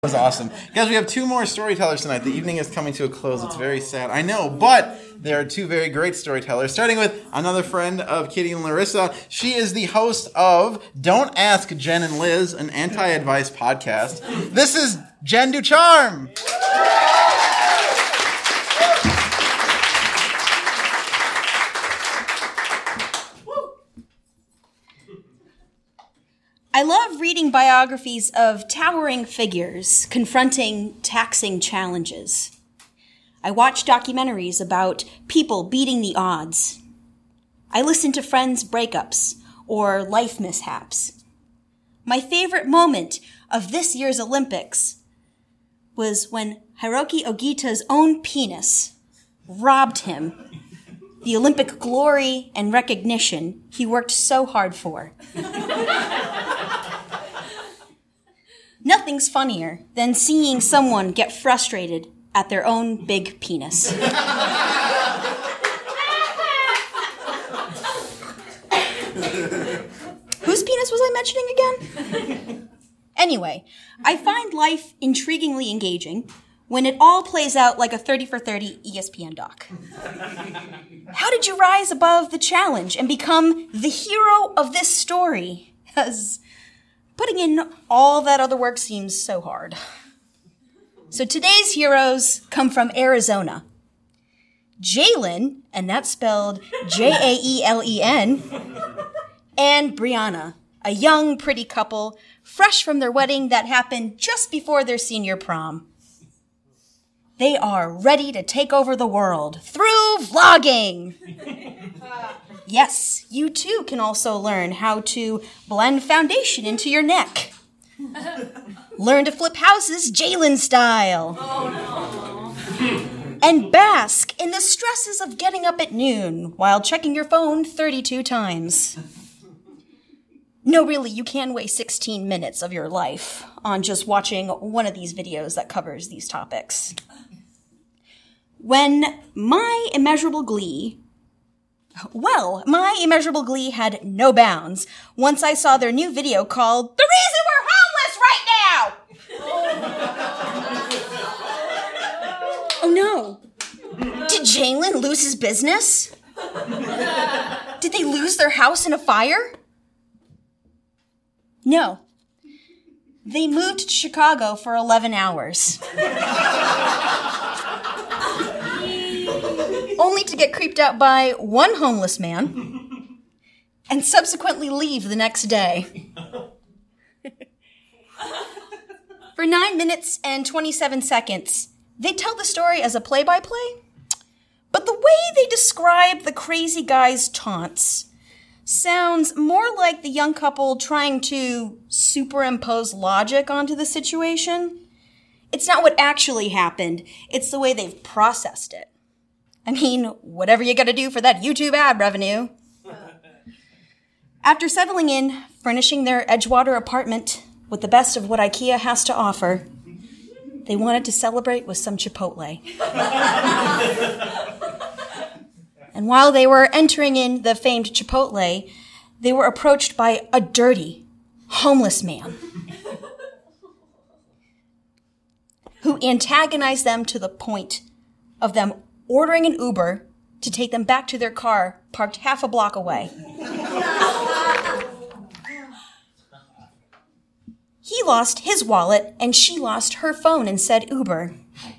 That was awesome. Guys, we have two more storytellers tonight. The evening is coming to a close. It's very sad. I know, but there are two very great storytellers, starting with another friend of Kitty and Larissa. She is the host of Don't Ask Jen and Liz, an anti-advice podcast. This is Jen Ducharme. I love reading biographies of towering figures confronting taxing challenges. I watch documentaries about people beating the odds. I listen to friends' breakups or life mishaps. My favorite moment of this year's Olympics was when Hiroki Ogita's own penis robbed him the Olympic glory and recognition he worked so hard for. Nothing's funnier than seeing someone get frustrated at their own big penis. Whose penis was I mentioning again? Anyway, I find life intriguingly engaging when it all plays out like a 30 for 30 ESPN doc. How did you rise above the challenge and become the hero of this story? As putting in all that other work seems so hard. So today's heroes come from Arizona. Jalen, and that's spelled Jaelen, and Brianna, a young, pretty couple, fresh from their wedding that happened just before their senior prom. They are ready to take over the world through vlogging. Yes, you too can also learn how to blend foundation into your neck. Learn to flip houses Jalen style. Oh, no. And bask in the stresses of getting up at noon while checking your phone 32 times. No, really, you can waste 16 minutes of your life on just watching one of these videos that covers these topics. When my immeasurable glee had no bounds once I saw their new video called The Reason We're Homeless Right Now! Oh no. Did Jalen lose his business? Did they lose their house in a fire? No. They moved to Chicago for 11 hours. Only to get creeped out by one homeless man and subsequently leave the next day. For 9 minutes and 27 seconds, they tell the story as a play-by-play, but the way they describe the crazy guy's taunts sounds more like the young couple trying to superimpose logic onto the situation. It's not what actually happened, it's the way they've processed it. I mean, whatever you gotta do for that YouTube ad revenue. After settling in, furnishing their Edgewater apartment with the best of what IKEA has to offer, they wanted to celebrate with some Chipotle. And while they were entering in the famed Chipotle, they were approached by a dirty, homeless man who antagonized them to the point of them ordering an Uber to take them back to their car parked half a block away. He lost his wallet and she lost her phone and said Uber.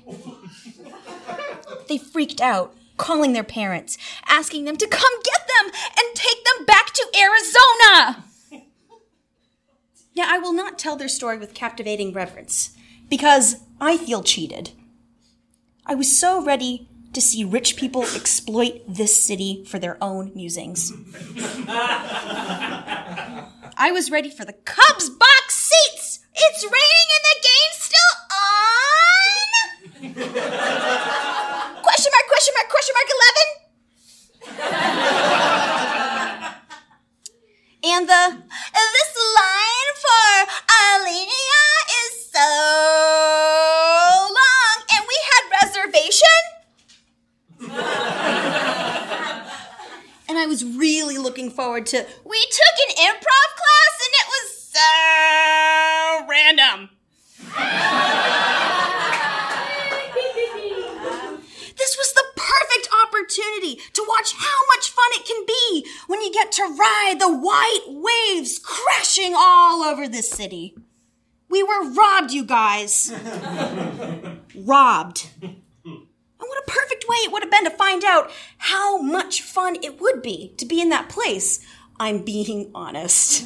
They freaked out, calling their parents, asking them to come get them and take them back to Arizona. Now, I will not tell their story with captivating reverence because I feel cheated. I was so ready to see rich people exploit this city for their own musings. I was ready for the Cubs box seats. It's raining and the game's still on? Question mark, 11. And this line for Alenia is so long, and we had reservation? And I was really looking forward to, we took an improv class and it was so random. crashing all over this city. We were robbed, you guys. Robbed. And what a perfect way it would have been to find out how much fun it would be to be in that place. I'm being honest.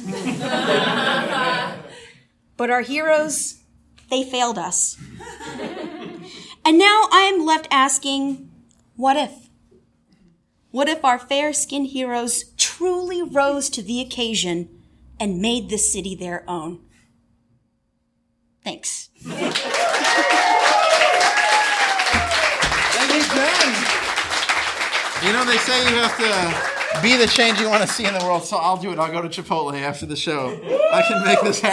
But our heroes, they failed us. And now I'm left asking, what if? What if our fair-skinned heroes truly rose to the occasion and made the city their own? Thanks. Thank you, Jen. You know, they say you have to be the change you want to see in the world, so I'll do it. I'll go to Chipotle after the show. I can make this happen.